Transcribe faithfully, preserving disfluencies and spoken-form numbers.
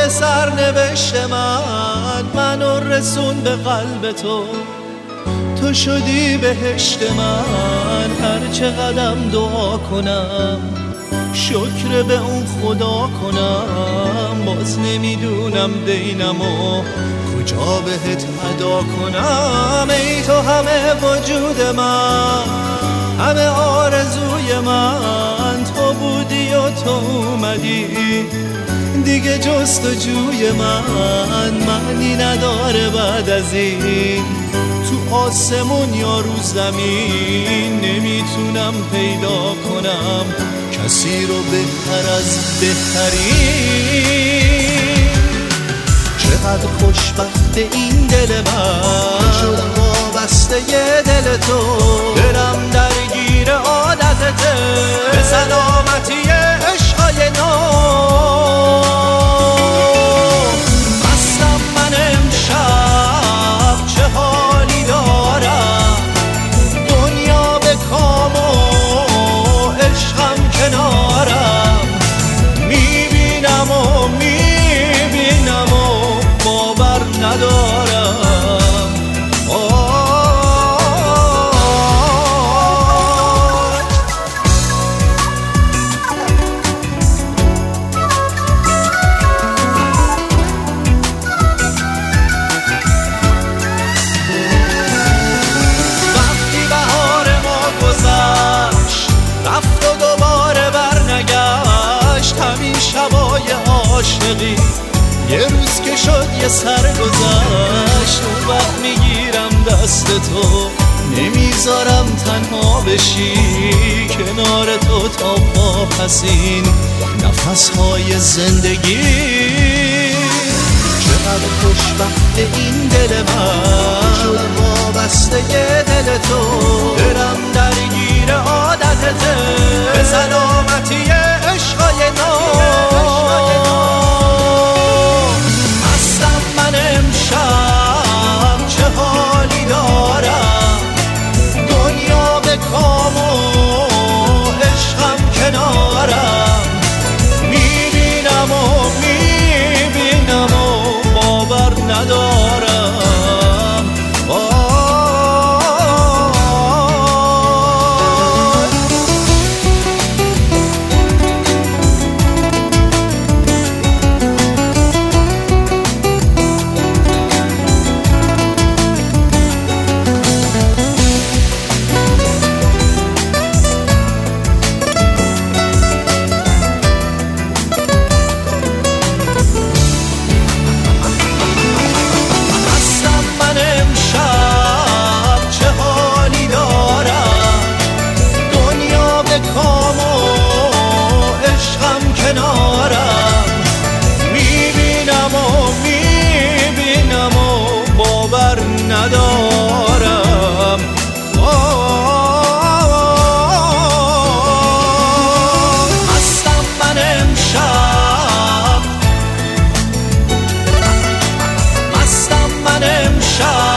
سرنوشت من، منو رسون به قلب تو. تو شدی بهشت من، هر چه قدم دعا کنم شکر به اون خدا کنم. باز نمیدونم دینمو کجا بهت ادا کنم. ای تو همه وجود من، همه آرزوی من، تو بودی و تو اومدی، دیگه جستجوی من معنی نداره بعد از این. تو آسمون یا رو زمین نمیتونم پیدا کنم کسی رو بهتر از بهترین. چقدر خوشبخت این دل من، شدم وابسته یه دل تو. دلم درگیر عادتته، به سلامتی عشقای نو. مستم من امشب، چه حالی دارم، دنیا به کام و عشقم کنارم. میبینم و میبینم و باور ندارم. وقتی بهار ما گذشت رفت و دوباره برنگشت، همین شبای عاشقی یه روز که شد یه سر گذشت. اون وقت میگیرم دست تو، نمیذارم تنها بشی، کنار تو تا پاپسین نفسهای زندگی. چقدر خوشبخت این دل من، شدم وابسته یه دل تو. دلم درگیر عادتته، به سلامتی عشقای نو. امشب چه حالی دارم، دنیا به کام و عشقم کنارم. میبینم و میبینم و باور ندارم. ندارم. هستم من امشب، مستم من امشب.